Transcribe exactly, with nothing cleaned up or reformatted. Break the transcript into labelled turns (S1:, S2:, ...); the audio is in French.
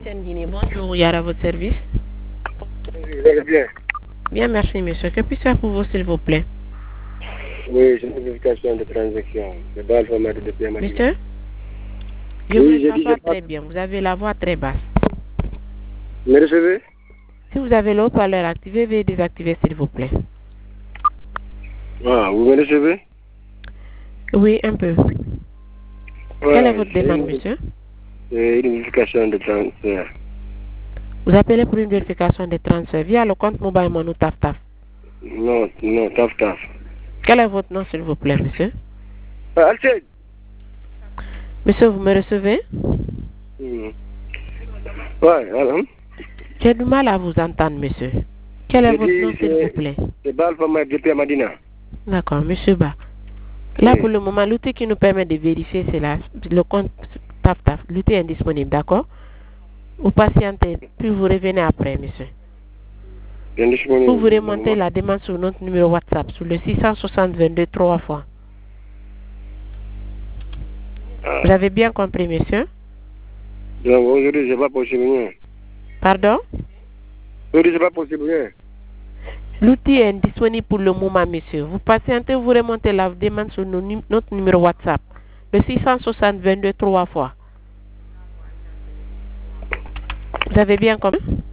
S1: Guinée, bonjour, Yara, à votre service.
S2: Bien.
S1: Bien, merci, monsieur. Que puis-je faire pour vous, s'il vous plaît?
S2: Oui, j'ai une vérification de transaction. C'est pas le format de paiement.
S1: Monsieur? Je
S2: Oui,
S1: vous
S2: j'ai
S1: entends
S2: dit,
S1: pas
S2: j'ai pas-
S1: très bien. Vous avez la voix très basse.
S2: Me recevez?
S1: Si vous avez le haut-parleur activé, veuillez désactiver, s'il vous plaît.
S2: Ah, vous me recevez?
S1: Oui, un peu.
S2: Ouais,
S1: Quelle est votre
S2: c'est
S1: demande,
S2: une,
S1: monsieur?
S2: c'est une vérification de transfert.
S1: Vous appelez pour une vérification des transferts via le compte mobile Money Taf Taf.
S2: Non, non, taf taf.
S1: Quel est votre nom, s'il vous plaît, monsieur?
S2: Ah, Alcide!
S1: Monsieur, vous me recevez?
S2: Hmm. Ouais, alors,
S1: J'ai du mal à vous entendre, monsieur. Quel est
S2: j'ai
S1: votre
S2: dit,
S1: nom, s'il vous
S2: c'est
S1: plaît?
S2: c'est pas le format de paiement Madina.
S1: D'accord, monsieur Ba. Là,
S2: Oui.
S1: pour le moment, l'outil qui nous permet de vérifier, c'est là, le compte Taf Taf. L'outil est indisponible, d'accord? Vous patientez, puis vous revenez après, monsieur.
S2: Bien disponible.
S1: Vous vous remontez la demande sur notre numéro WhatsApp, sur le six cent soixante vingt-deux trois fois.
S2: Ah.
S1: Vous avez bien compris, monsieur?
S2: Donc aujourd'hui, c'est pas possible. Rien.
S1: Pardon?
S2: Aujourd'hui, c'est pas possible. Rien.
S1: L'outil est indisponible pour le moment, monsieur. Vous patientez, vous remontez la demande sur nos nu- notre numéro WhatsApp, le six cent soixante vingt-deux trois fois. Vous avez bien compris?